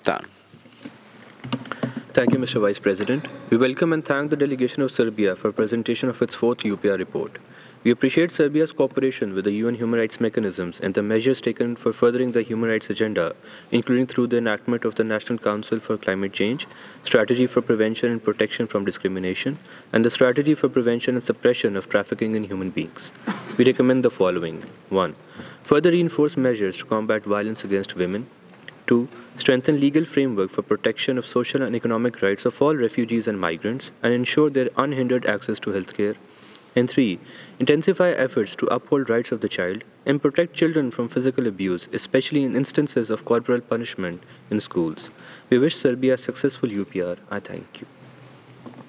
Tan. Thank you, Mr. Vice President. We welcome and thank the delegation of Serbia for presentation of its fourth UPR report. We appreciate Serbia's cooperation with the UN human rights mechanisms and the measures taken for furthering the human rights agenda, including through the enactment of the National Council for Climate Change, Strategy for Prevention and Protection from Discrimination, and the Strategy for Prevention and Suppression of Trafficking in Human Beings. We recommend the following: 1. Further reinforce measures to combat violence against women. 2. Strengthen legal framework for protection of social and economic rights of all refugees and migrants and ensure their unhindered access to healthcare. And 3. Intensify efforts to uphold rights of the child and protect children from physical abuse, especially in instances of corporal punishment in schools. We wish Serbia a successful UPR. I thank you.